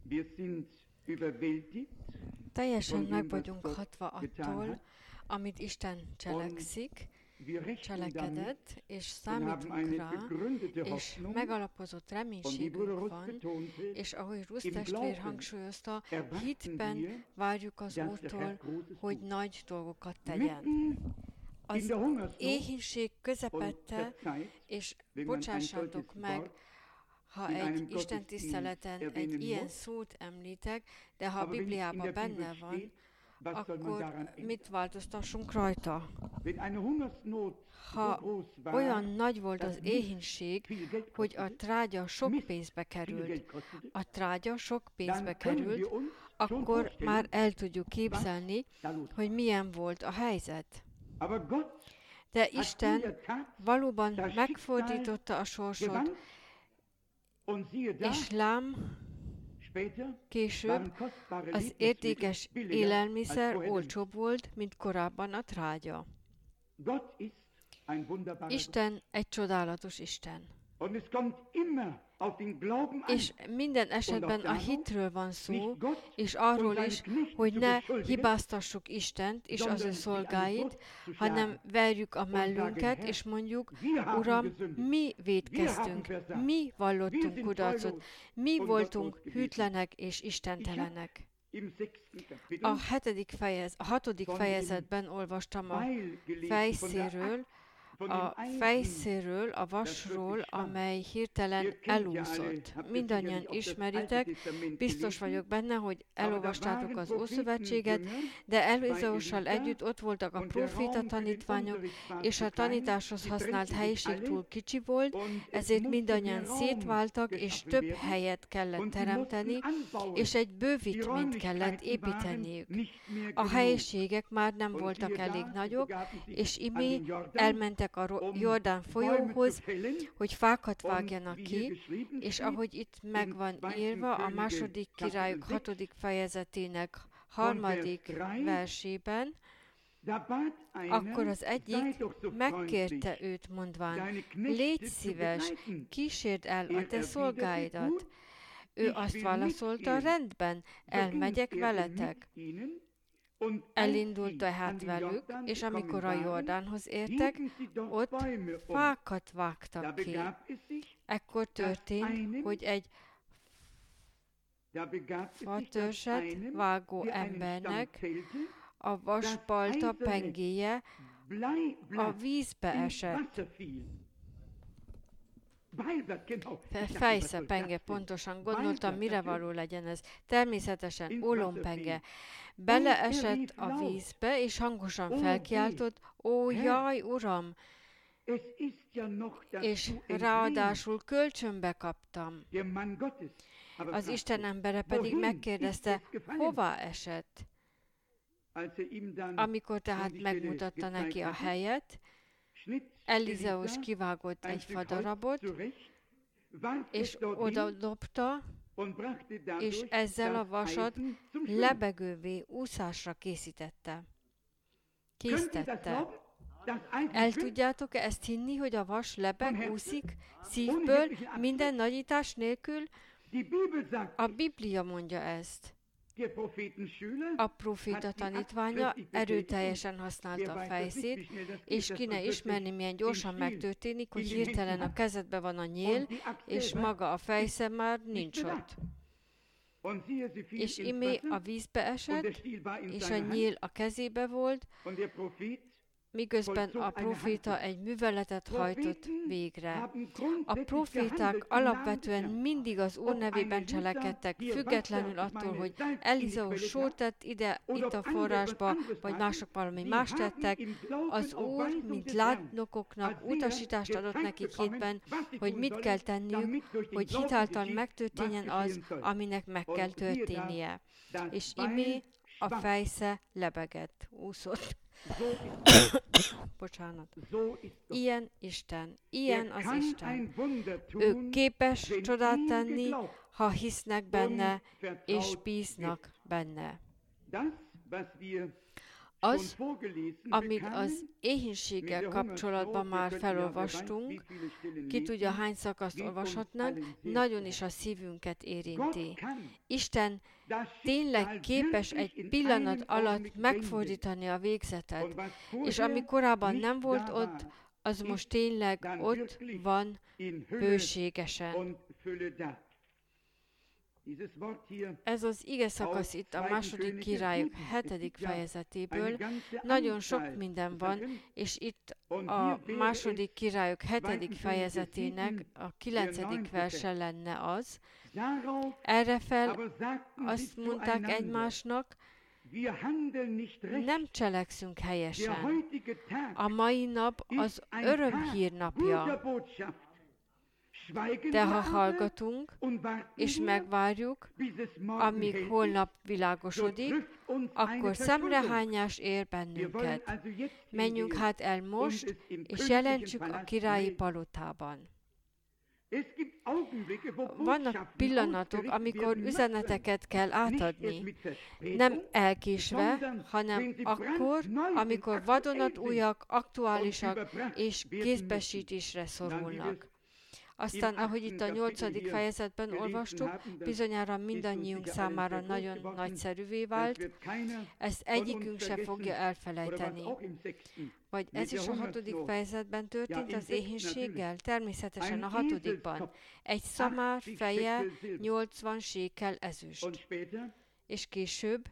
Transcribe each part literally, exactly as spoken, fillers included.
Teljesen meg vagyunk hatva attól, amit Isten cselekszik, cselekedett, és számítunk rá, és megalapozott reménységünk van, és ahogy Rusz testvér hangsúlyozta, hitben várjuk az Úrtól, hogy nagy dolgokat tegyen. Az éhínség közepette, és bocsássátok meg, ha egy istentiszteleten egy ilyen szót említek, de ha a Bibliában benne van, akkor mit változtassunk rajta? Ha olyan nagy volt az éhínség, hogy a trágya sok pénzbe került, a trágya sok pénzbe került, akkor már el tudjuk képzelni, hogy milyen volt a helyzet. De Isten valóban megfordította a sorsot, és lám, később az értékes élelmiszer olcsóbb volt, mint korábban a trágya. Isten egy csodálatos Isten. És minden esetben a hitről van szó, és arról is, hogy ne hibáztassuk Istent és az ő szolgáit, hanem verjük a mellünket, és mondjuk, Uram, mi vétkeztünk, mi vallottunk kudarcot, mi voltunk hűtlenek és istentelenek. A, hetedik fejez, a hatodik fejezetben olvastam a fejszéről, a fejszéről, a vasról, amely hirtelen elúszott. Mindannyian ismeritek, biztos vagyok benne, hogy elolvastátok az Ószövetséget, de Elizeossal együtt ott voltak a próféta tanítványok, és a tanításhoz használt helyiség túl kicsi volt, ezért mindannyian szétváltak, és több helyet kellett teremteni, és egy bővítményt kellett építeniük. A helyiségek már nem voltak elég nagyok, és imé elmentek a Jordán folyóhoz, hogy fákat vágjanak ki, és ahogy itt meg van írva a második Királyok hatodik fejezetének harmadik versében, akkor az egyik megkérte őt mondván, légy szíves, kísérd el a te szolgáidat. Ő azt válaszolta, rendben, elmegyek veletek. Elindult tehát velük, és amikor a Jordánhoz értek, ott fákat vágtak ki. Ekkor történt, hogy egy fatörzset vágó embernek a vasbalta pengéje a vízbe esett. Fejsze penge, pontosan gondoltam, mire való legyen ez. Természetesen olompenge. Beleesett a vízbe, és hangosan felkiáltott, ó, jaj, uram! És ráadásul kölcsönbe kaptam. Az Isten embere pedig megkérdezte, hová esett? Amikor tehát megmutatta neki a helyet, Elizeus kivágott egy fadarabot, és oda dobta, és ezzel a vasat lebegővé úszásra készítette. Késztette. El tudjátok-e ezt hinni, hogy a vas lebeg, úszik szívből, minden nagyítás nélkül? A Biblia mondja ezt. A próféta tanítványa erőteljesen használta a fejszét, és ki ne ismerni, milyen gyorsan megtörténik, hogy hirtelen a kezedbe van a nyél, és maga a fejsze már nincs ott. És imé a vízbe esett, és a nyél a kezébe volt, miközben a próféta egy műveletet hajtott végre. A próféták alapvetően mindig az Úr nevében cselekedtek, függetlenül attól, hogy Elizeus sót tett ide, itt a forrásba, vagy mások valami más tettek. Az Úr, mint látnokoknak utasítást adott nekik hétben, hogy mit kell tenniük, hogy hitáltal megtörténjen az, aminek meg kell történnie. És imé a fejsze lebegett, úszott. Bocsánat. Ilyen Isten, ilyen az Isten. Ő képes csodát tenni, ha hisznek benne, és bíznak benne. Az, amit az éhínséggel kapcsolatban már felolvastunk, ki tudja, hány szakaszt olvashatnánk, nagyon is a szívünket érinti. Isten tényleg képes egy pillanat alatt megfordítani a végzetet, és ami korábban nem volt ott, az most tényleg ott van bőségesen. Ez az ige szakasz itt a második Királyok hetedik fejezetéből. Nagyon sok minden van, és itt a második Királyok hetedik fejezetének a kilencedik verse lenne az. Erre fel azt mondták egymásnak, nem cselekszünk helyesen. A mai nap az örömhír napja. De ha hallgatunk, és megvárjuk, amíg holnap világosodik, akkor szemrehányás ér bennünket. Menjünk hát el most, és jelentsük a királyi palotában. Vannak pillanatok, amikor üzeneteket kell átadni, nem elkésve, hanem akkor, amikor vadonatújak, aktuálisak és kézbesítésre szorulnak. Aztán, ahogy itt a nyolcadik fejezetben olvastuk, bizonyára mindannyiunk számára nagyon nagyszerűvé vált, ezt egyikünk se fogja elfelejteni. Vagy ez is a hatodik fejezetben történt az éhínséggel? Természetesen a hatodikban. Egy szamár feje nyolcvan sékel ezüst. És később,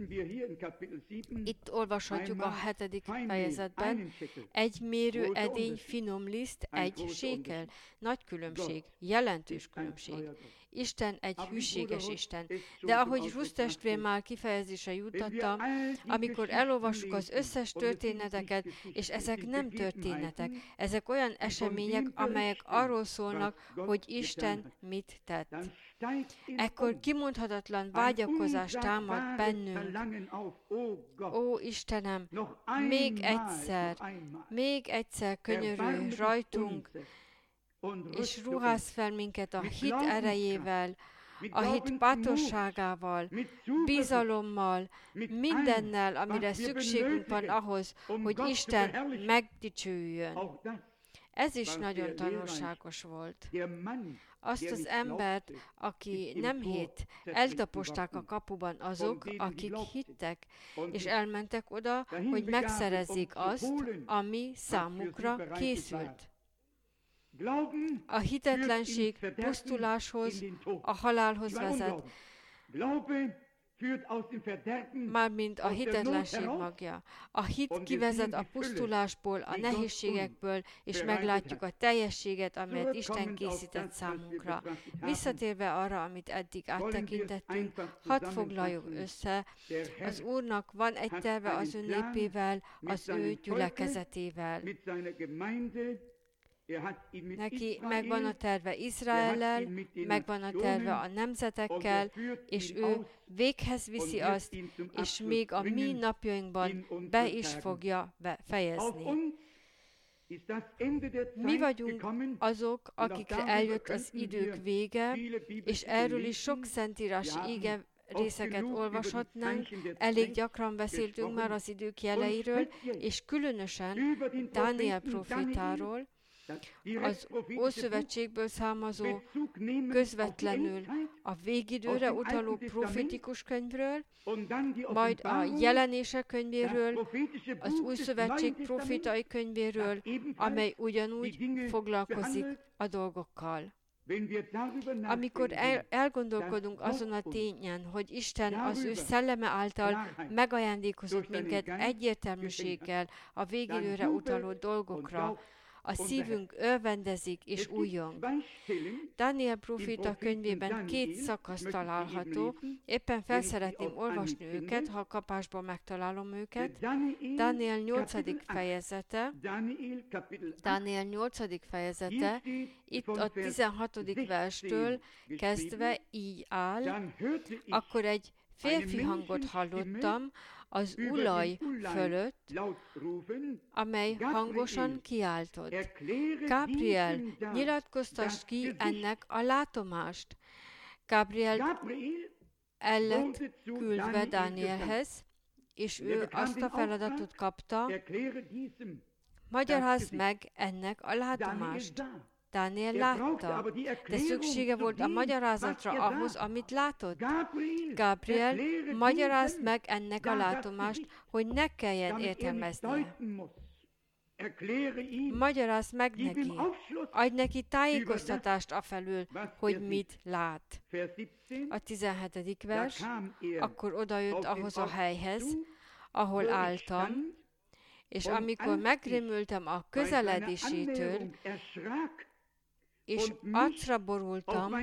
itt olvashatjuk a hetedik fejezetben, egy mérő edény finom liszt, egy sékel. Nagy különbség, jelentős különbség. Isten egy hűséges Isten. De ahogy Rusz testvér már kifejezésre juttatta, amikor elolvassuk az összes történeteket, és ezek nem történetek, ezek olyan események, amelyek arról szólnak, hogy Isten mit tett. Ekkor kimondhatatlan vágyakozás támad bennünk. Ó, Istenem, még egyszer, még egyszer könyörülj rajtunk, és ruház fel minket a hit erejével, a hit bátorságával, bizalommal, mindennel, amire szükségünk van ahhoz, hogy Isten megdicsőjön. Ez is nagyon tanulságos volt. Azt az embert, aki nem hitt, eltaposták a kapuban azok, akik hittek, és elmentek oda, hogy megszerezzék azt, ami számukra készült. A hitetlenség pusztuláshoz, a halálhoz vezet, mármint a hitetlenség magja. A hit kivezet a pusztulásból, a nehézségekből, és meglátjuk a teljességet, amelyet Isten készített számunkra. Visszatérve arra, amit eddig áttekintettünk, hadd foglaljuk össze. Az Úrnak van egy terve az ő népével, az ő gyülekezetével. Neki megvan a terve Izraellel, megvan a terve a nemzetekkel, és ő véghez viszi azt, és még a mi napjainkban be is fogja fejezni. Mi vagyunk azok, akikre eljött az idők vége, és erről is sok szentírási ige részeket olvashatnánk, elég gyakran beszéltünk már az idők jeleiről, és különösen Dániel profétáról, az Ószövetségből származó, közvetlenül a végidőre utaló profétikus könyvről, majd a Jelenések könyvéről, az Új Szövetség profétai könyvéről, amely ugyanúgy foglalkozik a dolgokkal. Amikor el, elgondolkodunk azon a tényen, hogy Isten az ő szelleme által megajándékozott minket egyértelműséggel a végidőre utaló dolgokra, a szívünk örvendezik és újjong. Dániel próféta könyvében két szakasz található, éppen felszeretném olvasni őket, ha a kapásból megtalálom őket. Dániel nyolcadik fejezete, Dániel nyolcadik fejezete, itt a tizenhatodik verstől kezdve így áll, akkor egy férfi hangot hallottam az ulaj fölött, amely hangosan kiáltott. Gabriel, nyilatkoztasd ki ennek a látomást. Gabriel el lett küldve Dánielhez, és ő azt a feladatot kapta, magyarázd meg ennek a látomást. Dániel látta, de szüksége volt a magyarázatra ahhoz, amit látott. Gabriel, magyarázd meg ennek a látomást, hogy ne kelljen értelmeznie. Magyarázd meg neki, adj neki tájékoztatást afelől, hogy mit lát. A tizenhetedik vers, akkor odajött ahhoz a helyhez, ahol álltam, és amikor megrémültem a közeledésétől, és arcra borultam,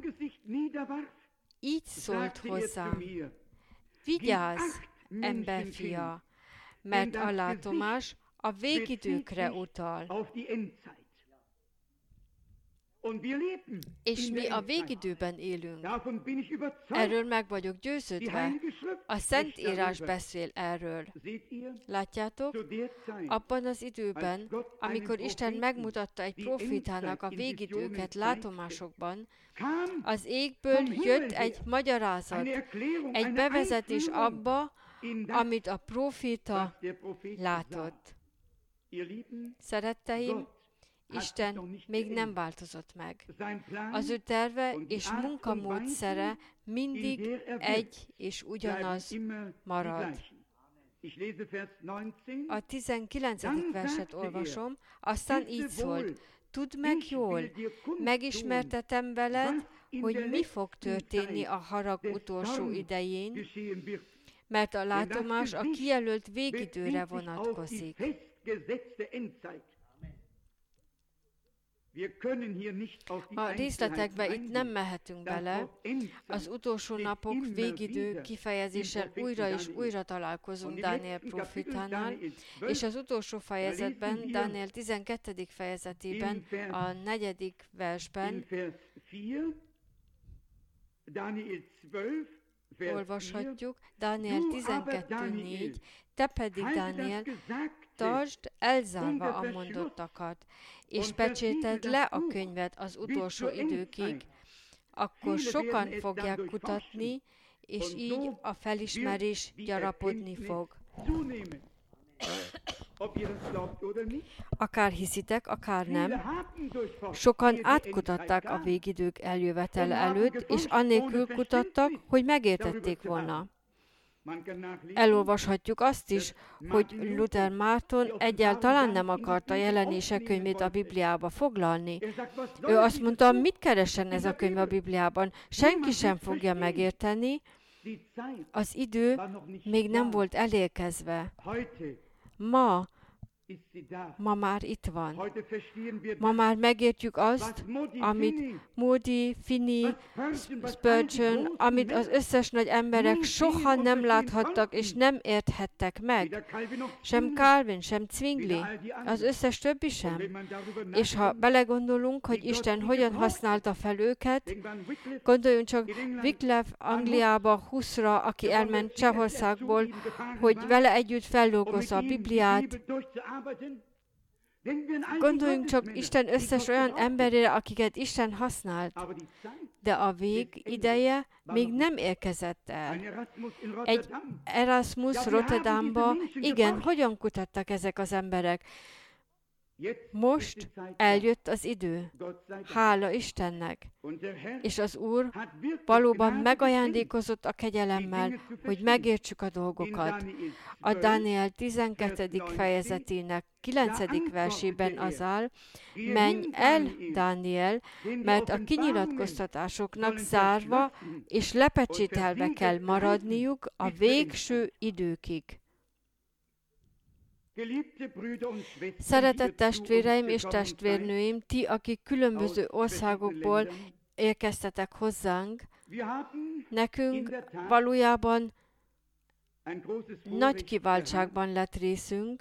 így szólt hozzám, vigyázz, emberfia, mert a látomás a végidőkre utal. És mi a végidőben élünk. Erről meg vagyok győződve. A Szentírás beszél erről. Látjátok? Abban az időben, amikor Isten megmutatta egy profitának a végidőket látomásokban, az égből jött egy magyarázat, egy bevezetés abba, amit a profita látott. Szeretteim, Isten még nem változott meg. Az ő terve és munkamódszere mindig egy és ugyanaz marad. A tizenkilencedik verset olvasom, aztán így szólt, tudd meg jól, megismertetem veled, hogy mi fog történni a harag utolsó idején, mert a látomás a kijelölt végidőre vonatkozik. A részletekbe itt nem mehetünk bele, az utolsó napok végidő kifejezéssel újra és újra találkozunk Dániel profitánál, és az utolsó fejezetben, Dániel tizenkettedik fejezetében, a negyedik versben olvashatjuk, Dániel tizenkettő négy, te pedig, Dániel, tartsd elzárva a mondottakat, és pecséted le a könyvet az utolsó időkig, akkor sokan fogják kutatni, és így a felismerés gyarapodni fog. Akár hiszitek, akár nem, sokan átkutatták a végidők eljövetele előtt, és annélkül kutattak, hogy megértették volna. Elolvashatjuk azt is, hogy Luther Márton egyáltalán nem akarta Jelenések könyvét a Bibliába foglalni. Ő azt mondta, mit keresen ez a könyv a Bibliában? Senki sem fogja megérteni, az idő még nem volt elérkezve. Ma, ma már itt van. Ma már megértjük azt, amit Moody, Finney, Spurgeon, amit az összes nagy emberek soha nem láthattak és nem érthettek meg. Sem Calvin, sem Zwingli, az összes többi sem. És ha belegondolunk, hogy Isten hogyan használta fel őket, gondoljunk csak Wycliffe Angliába húszra, aki elment Csehországból, hogy vele együtt feldolgozza a Bibliát. Gondoljunk csak Isten összes olyan emberére, akiket Isten használt. De a vég ideje még nem érkezett el. Egy Erasmus Rotterdamba, igen, hogyan kutattak ezek az emberek? Most eljött az idő. Hála Istennek. És az Úr valóban megajándékozott a kegyelemmel, hogy megértsük a dolgokat. A Dániel tizenkettedik fejezetének kilencedik versében az áll, menj el, Dániel, mert a kinyilatkoztatásoknak zárva és lepecsételve kell maradniuk a végső időkig. Szeretett testvéreim és testvérnőim, ti, akik különböző országokból érkeztetek hozzánk, nekünk valójában nagy kiváltságban lett részünk,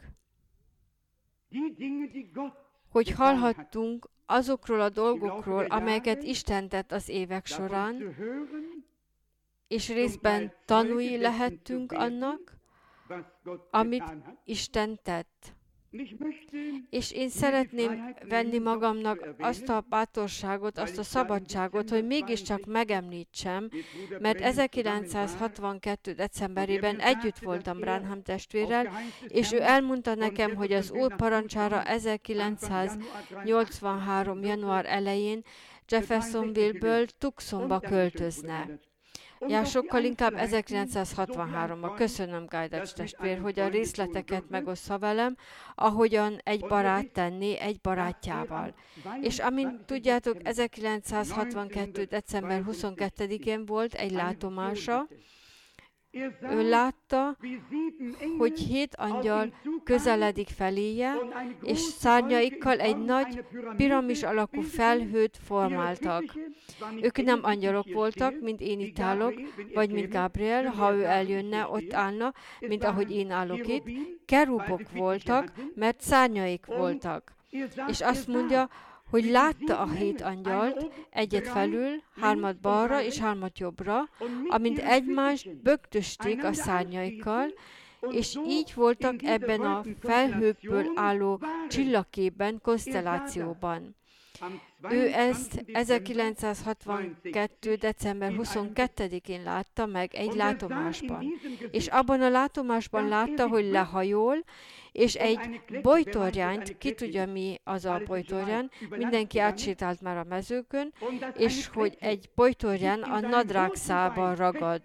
hogy hallhattunk azokról a dolgokról, amelyeket Isten tett az évek során, és részben tanúi lehettünk annak, amit Isten tett. És én szeretném venni magamnak azt a bátorságot, azt a szabadságot, hogy mégiscsak megemlítsem, mert ezerkilencszázhatvankettő. decemberében együtt voltam Branham testvérrel, és ő elmondta nekem, hogy az Úr parancsára ezerkilencszáznyolcvanhárom. január elején Jeffersonville-ből Tucsonba költözne. Ja, sokkal inkább ezerkilencszázhatvanháromban. Köszönöm, Gajdacs testvér, hogy a részleteket megossza velem, ahogyan egy barát tenné egy barátjával. És amint tudjátok, ezerkilencszázhatvankettő. december huszonkettedikén volt egy látomása. Ő látta, hogy hét angyal közeledik feléje, és szárnyaikkal egy nagy piramis alakú felhőt formáltak. Ők nem angyalok voltak, mint én itt állok, vagy mint Gabriel, ha ő eljönne, ott állna, mint ahogy én állok itt. Kerubok voltak, mert szárnyaik voltak. És azt mondja, hogy látta a hét angyalt, egyet felül, hármat balra és hármat jobbra, amint egymást bögdösték a szárnyaikkal, és így voltak ebben a felhőkből álló csillagképben, konstellációban. Ő ezt ezerkilencszázhatvankettő. december huszonkettedikén látta meg egy látomásban. És abban a látomásban látta, hogy lehajol, és egy bojtorjányt, ki tudja mi az a bojtorján, mindenki átsétált már a mezőkön, és hogy egy bojtorján a nadrágszában ragad.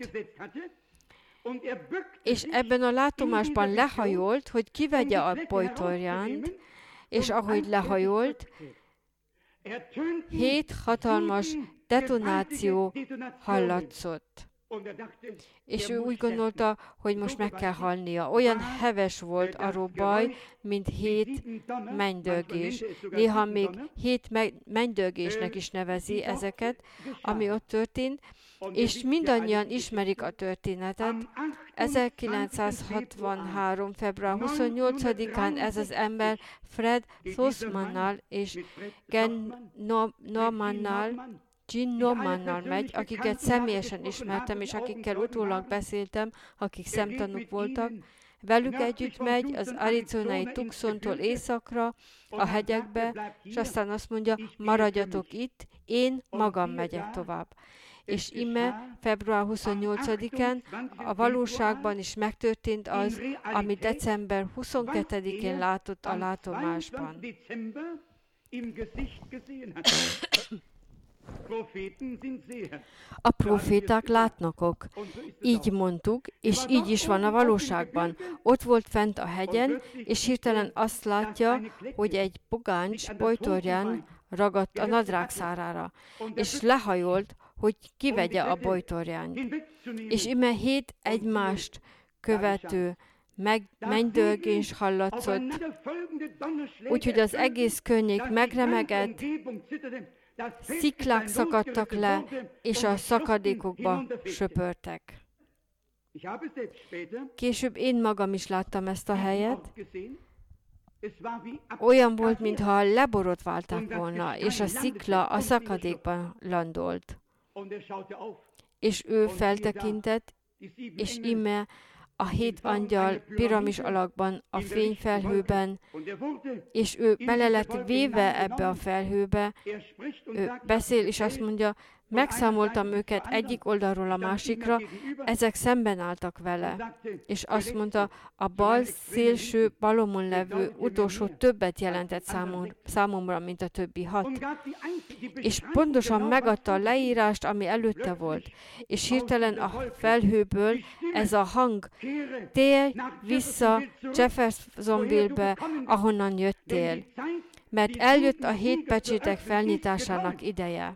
És ebben a látomásban lehajolt, hogy kivegye a bojtorjánt, és ahogy lehajolt, hét hatalmas detonáció hallatszott. És ő úgy gondolta, hogy most meg kell halnia. Olyan heves volt a robbaj, mint hét mennydörgés. Néha még hét mennydörgésnek is nevezi ezeket, ami ott történt, és mindannyian ismerik a történetet. ezerkilencszázhatvanhárom. február huszonnyolcadikán ez az ember Fred Thosmannal és Gen Normannal, Gene Normannal megy, akiket személyesen ismertem, és akikkel utólag beszéltem, akik szemtanúk voltak. Velük együtt megy az arizonai Tucsontól északra, a hegyekbe, és aztán azt mondja, maradjatok itt, én magam megyek tovább. És ime február huszonnyolcadikán a valóságban is megtörtént az, ami december huszonkettedikén látott a látomásban. A proféták látnokok. Így mondtuk, és így is van a valóságban. Ott volt fent a hegyen, és hirtelen azt látja, hogy egy pogáncs bojtorján ragadt a nadrágszárára, és lehajolt, hogy kivegye a bojtorjányt. És ime hét egymást követő meg, mennydörgés hallatszott, úgyhogy az egész környék megremegett, sziklák szakadtak le, és a szakadékokba söpörtek. Később én magam is láttam ezt a helyet. Olyan volt, mintha leborotválták volna, és a szikla a szakadékban landolt. És ő feltekintett, és ime a hét angyal piramis alakban, a fényfelhőben, és ő bele lett véve ebbe a felhőbe, ő beszél, és azt mondja, megszámoltam őket egyik oldalról a másikra, ezek szemben álltak vele. És azt mondta, a bal szélső balomon levő utolsó többet jelentett számom, számomra, mint a többi hat. És pontosan megadta a leírást, ami előtte volt. És hirtelen a felhőből ez a hang, térj vissza Jeffersonville-be, ahonnan jöttél, mert eljött a hét pecsétek felnyitásának ideje.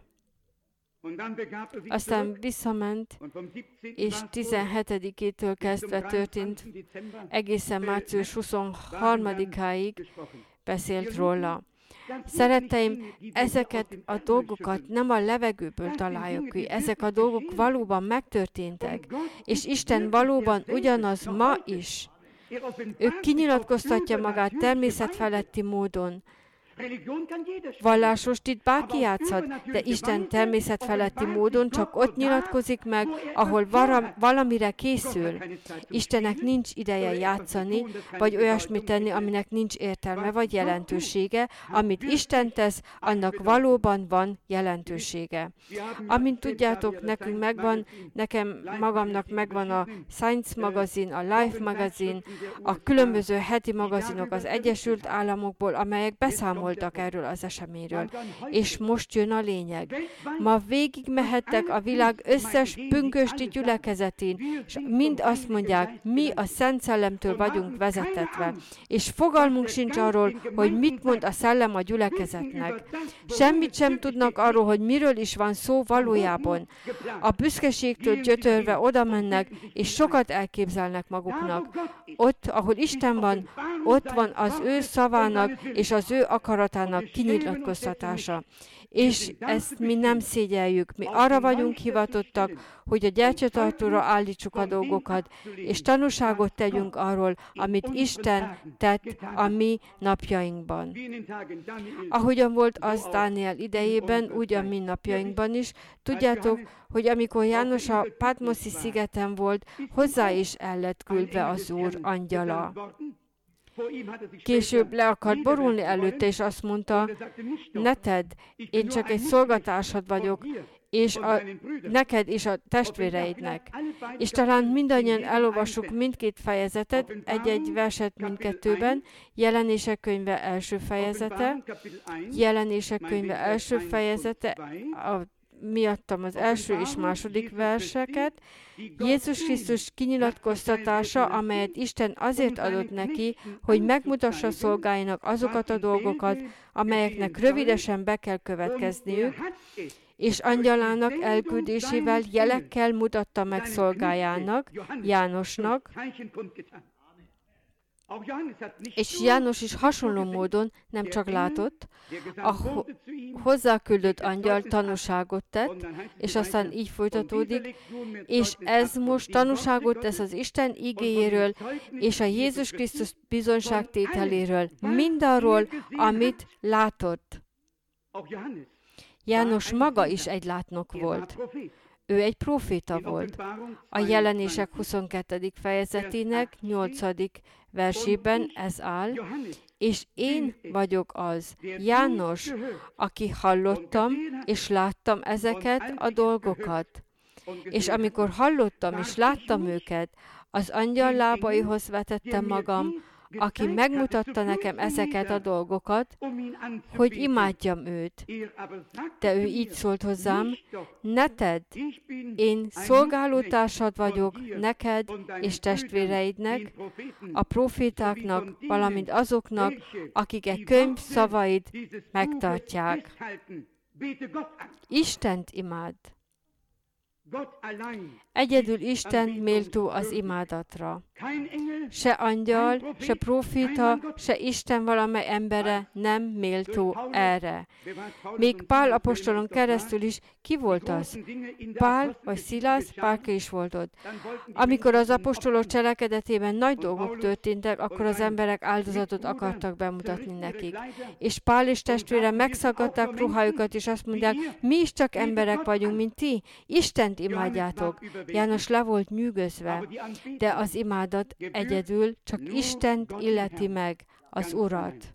Aztán visszament, és tizenhetedikétől kezdve történt, egészen március huszonharmadikáig beszélt róla. Szeretteim, ezeket a dolgokat nem a levegőből találjuk ki, ezek a dolgok valóban megtörténtek, és Isten valóban ugyanaz ma is. Ő kinyilatkoztatja magát természetfeletti módon, Vallásost itt bárki játszhat, de Isten természetfeletti módon csak ott nyilatkozik meg, ahol valamire készül. Istennek nincs ideje játszani, vagy olyasmit tenni, aminek nincs értelme vagy jelentősége. Amit Isten tesz, annak valóban van jelentősége. Amint tudjátok, nekünk megvan, nekem magamnak megvan a Science magazin, a Life magazin, a különböző heti magazinok az Egyesült Államokból, amelyek beszámoltak erről az eseményről. És most jön a lényeg. Ma végig mehettek a világ összes pünkösdi gyülekezetén, és mind azt mondják, mi a Szent Szellemtől vagyunk vezetetve. És fogalmunk sincs arról, hogy mit mond a Szellem a gyülekezetnek. Semmit sem tudnak arról, hogy miről is van szó valójában. A büszkeségtől gyötörve oda mennek, és sokat elképzelnek maguknak. Ott, ahol Isten van, ott van az ő szavának és az ő akaratának kinyilatkoztatása. És ezt mi nem szégyeljük. Mi arra vagyunk hivatottak, hogy a gyertyatartóra állítsuk a dolgokat, és tanúságot tegyünk arról, amit Isten tett a mi napjainkban. Ahogyan volt az Dániel idejében, úgy a mi napjainkban is. Tudjátok, hogy amikor János a Patmoszi szigeten volt, hozzá is el lett küldve az Úr angyala. Később le akart borulni előtte, és azt mondta, ne tedd, én csak egy szolgatársad vagyok, és a, neked és a testvéreidnek. És talán mindannyian elolvassuk mindkét fejezetet, egy-egy verset mindkettőben, Jelenések könyve első fejezete, Jelenések könyve első fejezete, a miattam az első és második verseket, Jézus Krisztus kinyilatkoztatása, amelyet Isten azért adott neki, hogy megmutassa szolgáinak azokat a dolgokat, amelyeknek rövidesen be kell következniük, és angyalának elküldésével jelekkel mutatta meg szolgájának, Jánosnak, és János is hasonló módon nem csak látott, a ho- hozzáküldött angyal tanúságot tett, és aztán így folytatódik, és ez most tanúságot tesz az Isten igéjéről, és a Jézus Krisztus bizonyságtételéről, mindarról, amit látott. János maga is egy látnok volt. Ő egy próféta volt. A Jelenések huszonkettedik fejezetének nyolcadik versében ez áll, és én vagyok az, János, aki hallottam és láttam ezeket a dolgokat. És amikor hallottam és láttam őket, az angyal lábaihoz vetettem magam, aki megmutatta nekem ezeket a dolgokat, hogy imádjam őt. De ő így szólt hozzám, ne tedd, én szolgálótársad vagyok neked és testvéreidnek, a profétáknak, valamint azoknak, akik e könyv szavait megtartják. Istent imád! Egyedül Isten méltó az imádatra. Se angyal, se próféta, se Isten valamely embere nem méltó erre. Még Pál apostolon keresztül is ki volt az? Pál vagy Szilász, bárki is volt ott. Amikor az apostolok cselekedetében nagy dolgok történtek, akkor az emberek áldozatot akartak bemutatni nekik. És Pál és testvére megszaggatták ruhájukat, és azt mondják, mi is csak emberek vagyunk, mint ti. Istent imádjátok. János le volt nyűgözve, de az imádat egyedül csak Istent illeti meg, az Urat.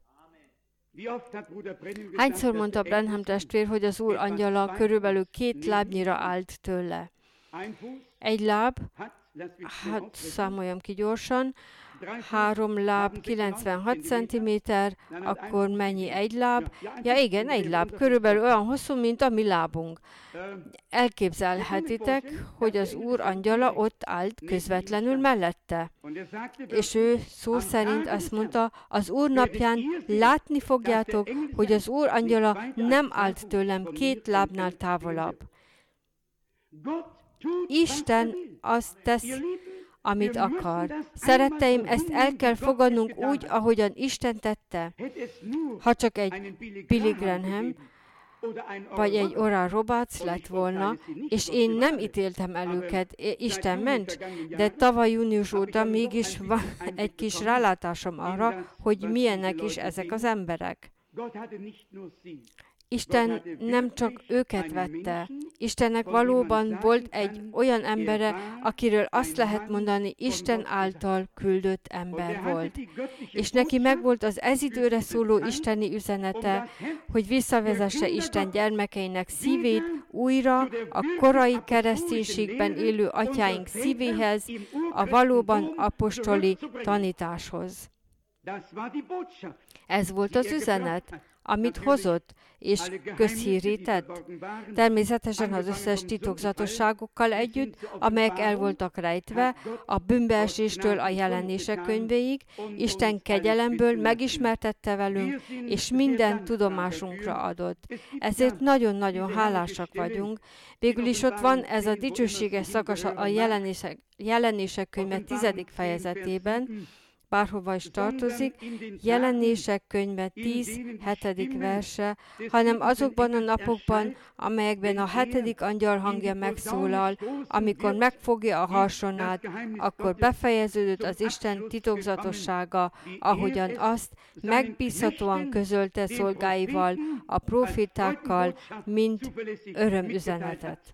Hányszor mondta Branham testvér, hogy az Úr angyala körülbelül két lábnyira állt tőle? Egy láb, hát számoljam ki gyorsan, három láb, kilencvenhat centiméter, akkor mennyi egy láb? Ja igen, egy láb, körülbelül olyan hosszú, mint a mi lábunk. Elképzelhetitek, hogy az Úr angyala ott állt közvetlenül mellette. És ő szó szerint azt mondta, az Úr napján látni fogjátok, hogy az Úr angyala nem állt tőlem két lábnál távolabb. Isten azt tesz, amit akar. Szeretteim, ezt el kell fogadnunk úgy, ahogyan Isten tette. Ha csak egy Billy Graham, vagy egy Oral Roberts lett volna, és én nem ítéltem el őket, Isten ments, de tavaly június óta mégis van egy kis rálátásom arra, hogy milyenek is ezek az emberek. Isten nem csak őket vette. Istennek valóban volt egy olyan embere, akiről azt lehet mondani, Isten által küldött ember volt. És neki megvolt az ez időre szóló isteni üzenete, hogy visszavezesse Isten gyermekeinek szívét újra a korai kereszténységben élő atyáink szívéhez, a valóban apostoli tanításhoz. Ez volt az üzenet, amit hozott és közhírré tett. Természetesen az összes titokzatosságokkal együtt, amelyek el voltak rejtve, a bűnbeeséstől a jelenések könyvéig, Isten kegyelemből megismertette velünk, és minden tudomásunkra adott. Ezért nagyon-nagyon hálásak vagyunk. Végül is ott van ez a dicsőséges szakasz a jelenések, jelenések könyve tizedik fejezetében, bárhova is tartozik, Jelenések könyve tíz hetedik verse, hanem azokban a napokban, amelyekben a hetedik angyal hangja megszólal, amikor megfogja a harsonát, akkor befejeződött az Isten titokzatossága, ahogyan azt megbízhatóan közölte szolgáival, a profétákkal, mint örömüzenetet.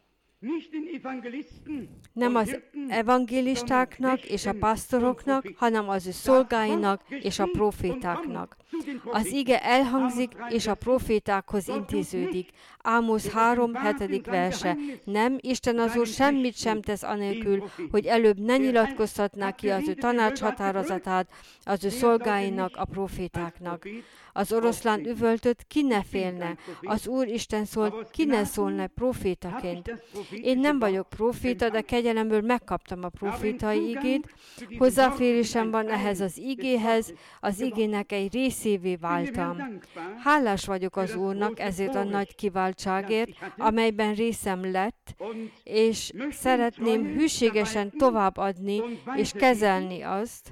Nem az evangélistáknak és a pásztoroknak, hanem az ő szolgáinak és a profétáknak. Az ige elhangzik, és a profétákhoz intéződik. Ámosz három hetedik verse. Nem, Isten az Úr semmit sem tesz anélkül, hogy előbb ne nyilatkoztatná ki az ő tanácshatározatát az ő szolgáinak, a profétáknak. Az oroszlán üvöltött, ki ne félne. Az Úr Isten szólt, ki ne szólna profétaként. Én nem vagyok proféta, de kegyelemből megkaptam a profétai igét. Hozzáférésem van ehhez az igéhez, az igének egy részévé váltam. Hálás vagyok az Úrnak ezért a nagy kiváltságért, amelyben részem lett, és szeretném hűségesen továbbadni és kezelni azt,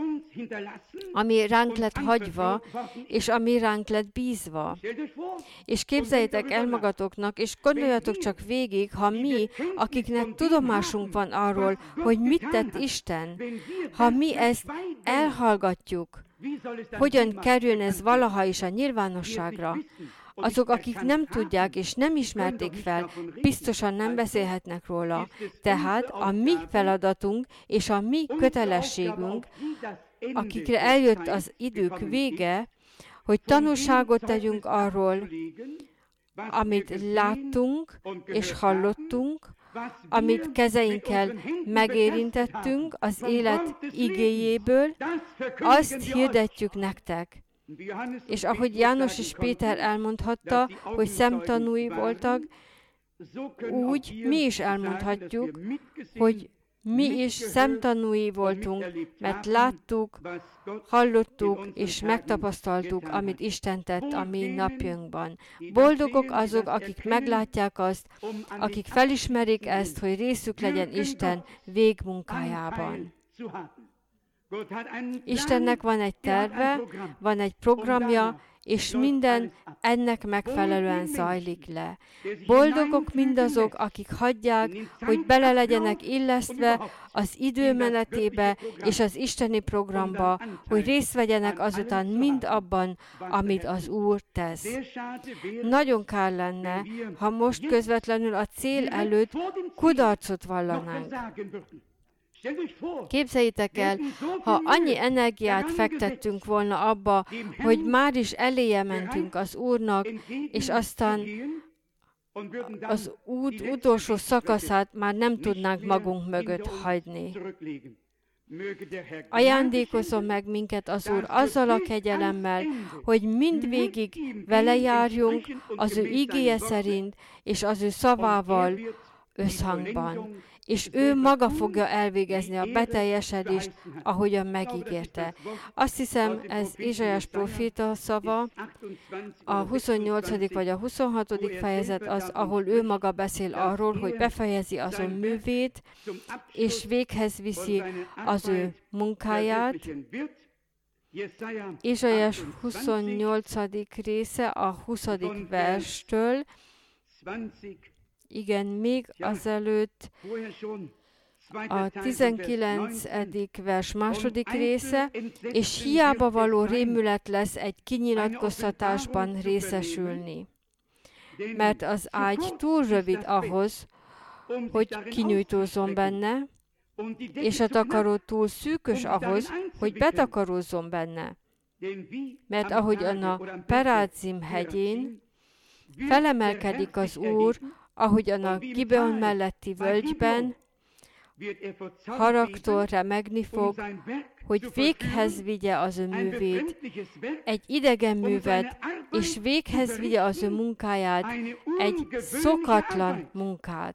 ami ránk lett hagyva, és ami ránk lett bízva. És képzeljétek el magatoknak, és gondoljatok csak végig, ha mi, akiknek tudomásunk van arról, hogy mit tett Isten, ha mi ezt elhallgatjuk, hogyan kerül ez valaha is a nyilvánosságra? Azok, akik nem tudják és nem ismerték fel, biztosan nem beszélhetnek róla. Tehát a mi feladatunk és a mi kötelességünk, akikre eljött az idők vége, hogy tanúságot tegyünk arról, amit láttunk és hallottunk, amit kezeinkkel megérintettünk az élet igéjéből, azt hirdetjük nektek. És ahogy János és Péter elmondhatta, hogy szemtanúi voltak, úgy mi is elmondhatjuk, hogy mi is szemtanúi voltunk, mert láttuk, hallottuk és megtapasztaltuk, amit Isten tett a mi napjunkban. Boldogok azok, akik meglátják azt, akik felismerik ezt, hogy részük legyen Isten végmunkájában. Istennek van egy terve, van egy programja, és minden ennek megfelelően zajlik le. Boldogok mindazok, akik hagyják, hogy bele legyenek illesztve az idő menetébe és az isteni programba, hogy részt vegyenek azután mind abban, amit az Úr tesz. Nagyon kár lenne, ha most közvetlenül a cél előtt kudarcot vallanánk. Képzeljétek el, ha annyi energiát fektettünk volna abba, hogy már is eléje mentünk az Úrnak, és aztán az út utolsó szakaszát már nem tudnánk magunk mögött hagyni. Ajándékozom meg minket az Úr azzal a kegyelemmel, hogy mindvégig vele járjunk az ő igéje szerint, és az ő szavával összhangban. És ő maga fogja elvégezni a beteljesedést, ahogyan megígérte. Azt hiszem, ez Ézsaiás proféta szava, a huszonnyolcadik vagy a huszonhatodik fejezet az, ahol ő maga beszél arról, hogy befejezi azon művét, és véghez viszi az ő munkáját. Ézsaiás huszonnyolcadik része a huszadik verstől, igen, még azelőtt a tizenkilencedik vers második része, és hiába való rémület lesz egy kinyilatkoztatásban részesülni. Mert az ágy túl rövid ahhoz, hogy kinyújtózzon benne, és a takaró túl szűkös ahhoz, hogy betakarózzon benne. Mert ahogyan a Perázzim hegyén felemelkedik az Úr, ahogyan a Gibeon melletti völgyben, haragtól remegni fog, hogy véghez vigye az ő művét, egy idegen művet, és véghez vigye az ő munkáját, egy szokatlan munkát.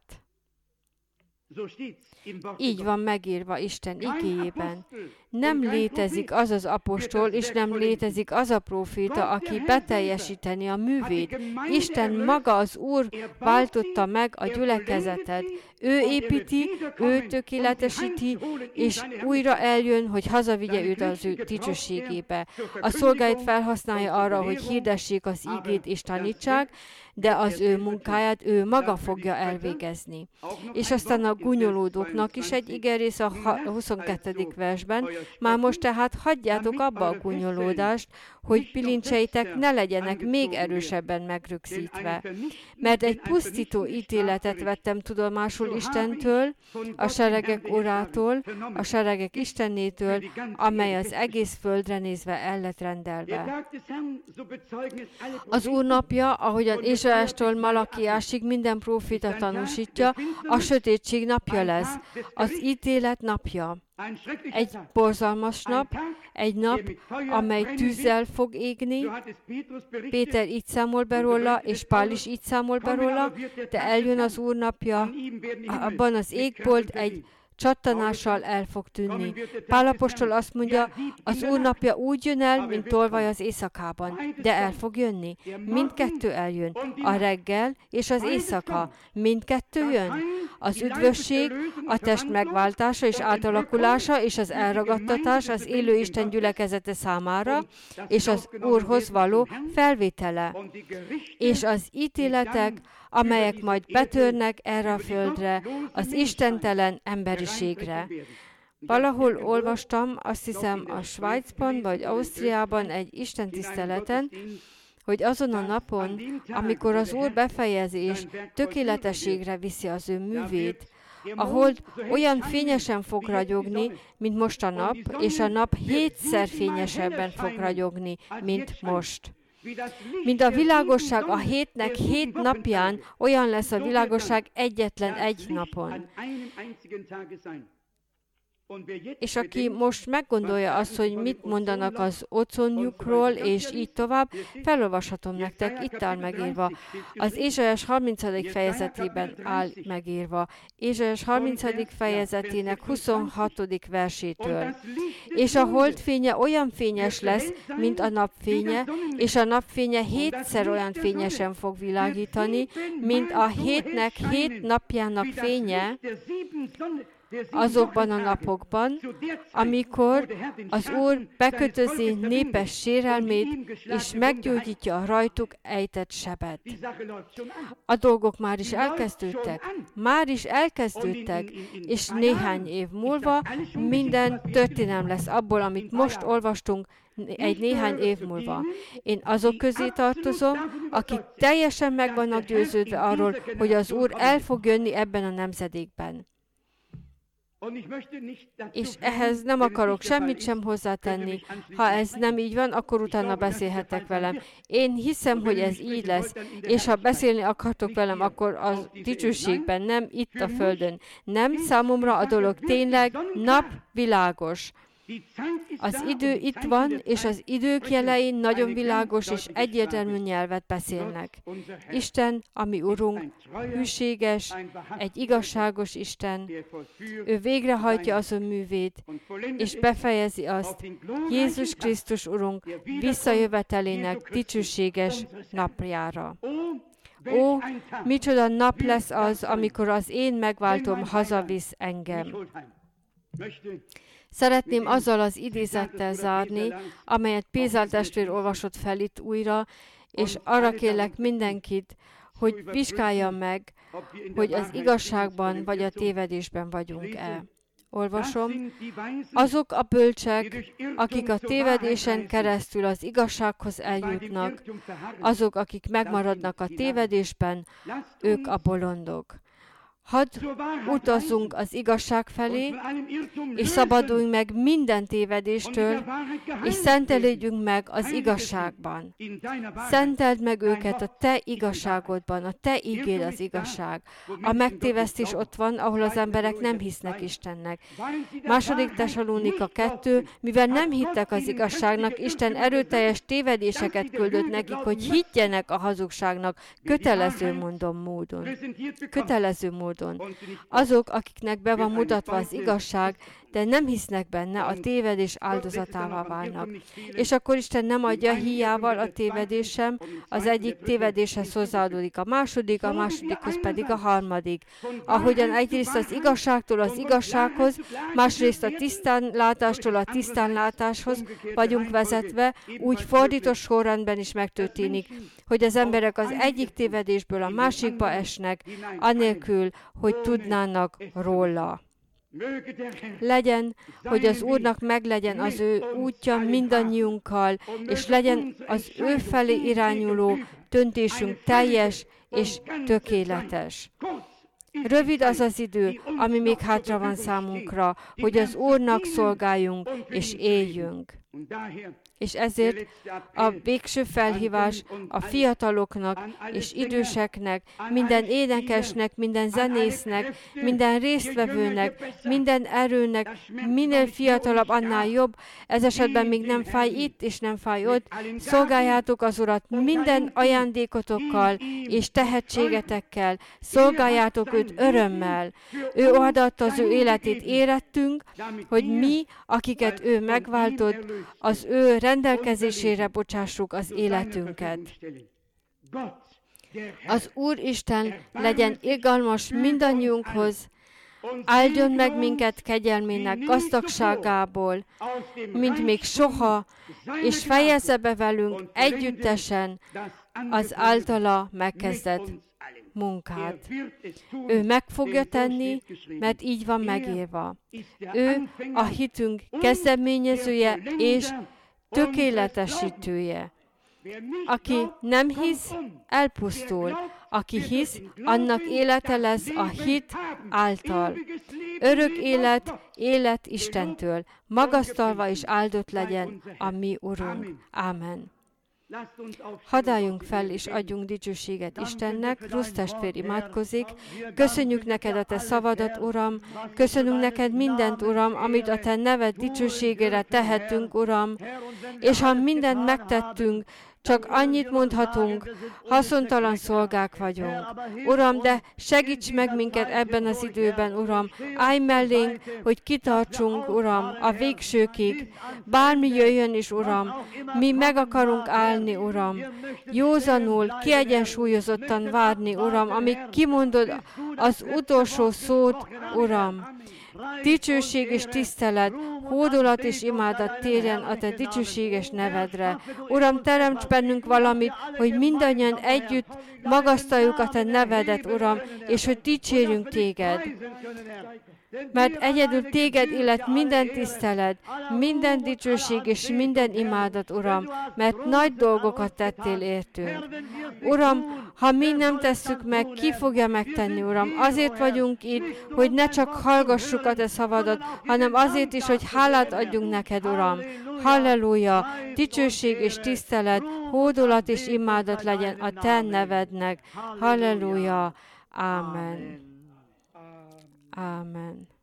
Így van megírva Isten igéjében. Nem létezik az az apostol, és nem létezik az a próféta, aki beteljesíteni a művét. Isten maga, az Úr váltotta meg a gyülekezetet. Ő építi, ő tökéletesíti, és újra eljön, hogy hazavigye őt az ő dicsőségébe. A szolgáit felhasználja arra, hogy hirdessék az igét és tanítsák, de az ő munkáját ő maga fogja elvégezni. És aztán a gúnyolódóknak is egy igerész a huszonkettedik versben, már most tehát hagyjátok abba a gúnyolódást, hogy pilincseitek ne legyenek még erősebben megrögzítve. Mert egy pusztító ítéletet vettem tudomásul Istentől, a seregek urától, a seregek Istenétől, amely az egész földre nézve el lett rendelve. Az Úr napja, ahogyan Ézsaiástól Malakiásig minden próféta tanúsítja, a sötétség napja lesz, az ítélet napja. Egy borzalmas nap, egy nap, amely tűzzel fog égni. Péter így számol be róla, és Pál is így számol be róla, de eljön az Úr napja, abban az égbolt egy csattanással el fog tűnni. Pál apostol azt mondja, az Úr napja úgy jön el, mint tolvaj az éjszakában, de el fog jönni. Mindkettő eljön, a reggel és az éjszaka. Mindkettő jön. Az üdvösség, a test megváltása és átalakulása és az elragadtatás az élő Isten gyülekezete számára, és az Úrhoz való felvétele. És az ítéletek, amelyek majd betörnek erre a földre, az istentelen emberiségre. Valahol olvastam, azt hiszem a Svájcban vagy Ausztriában egy istentiszteleten, hogy azon a napon, amikor az Úr befejezi és tökéletességre viszi az ő művét, a hold olyan fényesen fog ragyogni, mint most a nap, és a nap hétszer fényesebben fog ragyogni, mint most. Mint a világosság a hétnek hét napján, olyan lesz a világosság egyetlen egy napon. És aki most meggondolja azt, hogy mit mondanak az oconjukról, és így tovább, felolvashatom nektek, itt áll megírva. Az Ézsaiás harmincadik fejezetében áll megírva. Ézsaiás harmincadik fejezetének huszonhatodik versétől. És a holdfénye olyan fényes lesz, mint a napfénye, és a napfénye hétszer olyan fényesen fog világítani, mint a hétnek hét napjának fénye, azokban a napokban, amikor az Úr bekötözi népes sérelmét, és meggyógyítja a rajtuk ejtett sebet. A dolgok már is elkezdődtek, már is elkezdődtek, és néhány év múlva minden történelem lesz abból, amit most olvastunk, egy néhány év múlva. Én azok közé tartozom, akik teljesen meg vannak győződve arról, hogy az Úr el fog jönni ebben a nemzedékben. És ehhez nem akarok semmit sem hozzátenni. Ha ez nem így van, akkor utána beszélhettek velem. Én hiszem, hogy ez így lesz, és ha beszélni akartok velem, akkor a dicsőségben, nem itt a földön. Nem, számomra a dolog tényleg napvilágos. Az idő itt van, és az idők jelein nagyon világos és egyértelmű nyelvet beszélnek. Isten, ami Urunk, hűséges, egy igazságos Isten, ő végrehajtja az ő művét, és befejezi azt Jézus Krisztus Urunk visszajövetelének dicsőséges napjára. Ó, micsoda nap lesz az, amikor az én megváltom hazavisz engem. Szeretném azzal az idézettel zárni, amelyet Pézál testvér olvasott fel itt újra, és arra kérlek mindenkit, hogy vizsgálja meg, hogy az igazságban vagy a tévedésben vagyunk-e. Olvasom, azok a bölcsek, akik a tévedésen keresztül az igazsághoz eljutnak, azok, akik megmaradnak a tévedésben, ők a bolondok. Hadd utazzunk az igazság felé, és szabaduljunk meg minden tévedéstől, és szentelődjünk meg az igazságban. Szenteld meg őket a te igazságodban, a te ígéd az igazság. A megtévesztés ott van, ahol az emberek nem hisznek Istennek. Második Tesalónika kettő, mivel nem hittek az igazságnak, Isten erőteljes tévedéseket küldött nekik, hogy higgyenek a hazugságnak, kötelező mondom módon. Kötelező módon. Azok, akiknek be van mutatva az igazság, de nem hisznek benne, a tévedés áldozatává válnak. És akkor Isten nem adja híjával a tévedés sem, az egyik tévedéshez hozzáadódik a második, a másodikhoz pedig a harmadik. Ahogyan egyrészt az igazságtól az igazsághoz, másrészt a tisztánlátástól a tisztánlátáshoz vagyunk vezetve, úgy fordított sorrendben is megtörténik, hogy az emberek az egyik tévedésből a másikba esnek, anélkül, hogy tudnának róla. Legyen, hogy az Úrnak meglegyen az ő útja mindannyiunkkal, és legyen az ő felé irányuló döntésünk teljes és tökéletes. Rövid az az idő, ami még hátra van számunkra, hogy az Úrnak szolgáljunk és éljünk. És ezért a végső felhívás a fiataloknak és időseknek, minden énekesnek, minden zenésznek, minden résztvevőnek, minden erőnek, minél fiatalabb, annál jobb, ez esetben még nem fáj itt és nem fáj ott, szolgáljátok az Urat minden ajándékotokkal és tehetségetekkel, szolgáljátok őt örömmel. Ő odaadta az ő életét érettünk, hogy mi, akiket ő megváltott, az ő rendelkezésére bocsássuk az életünket. Az Úristen legyen irgalmas mindannyiunkhoz, áldjon meg minket kegyelmének gazdagságából, mint még soha, és fejezze be velünk együttesen az általa megkezdett munkát. Ő meg fogja tenni, mert így van megírva. Ő a hitünk kezdeményezője és tökéletesítője. Aki nem hisz, elpusztul. Aki hisz, annak élete lesz a hit által. Örök élet, élet Istentől. Magasztalva és áldott legyen a mi Urunk. Ámen. Hadd álljunk fel, és adjunk dicsőséget Istennek. Rusz testvér imádkozik. Köszönjük neked a te szavadat, Uram. Köszönünk neked mindent, Uram, amit a te neved dicsőségére tehetünk, Uram. És ha mindent megtettünk, csak annyit mondhatunk, haszontalan szolgák vagyunk. Uram, de segíts meg minket ebben az időben, Uram. Állj mellénk, hogy kitartsunk, Uram, a végsőkig. Bármi jöjjön is, Uram, mi meg akarunk állni, Uram. Józanul, kiegyensúlyozottan várni, Uram, amíg kimondod az utolsó szót, Uram. Dicsőség és tisztelet, hódolat és imádat térjen a te dicsőséges nevedre. Uram, teremts bennünk valamit, hogy mindannyian együtt magasztaljuk a te nevedet, Uram, és hogy dicsérjünk téged. Mert egyedül téged illet minden tisztelet, minden dicsőség és minden imádat, Uram, mert nagy dolgokat tettél értünk. Uram, ha mi nem tesszük meg, ki fogja megtenni, Uram? Azért vagyunk itt, hogy ne csak hallgassuk a te szavadat, hanem azért is, hogy hálát adjunk neked, Uram. Halleluja! Dicsőség és tisztelet, hódolat és imádat legyen a te nevednek. Halleluja! Ámen. Amen.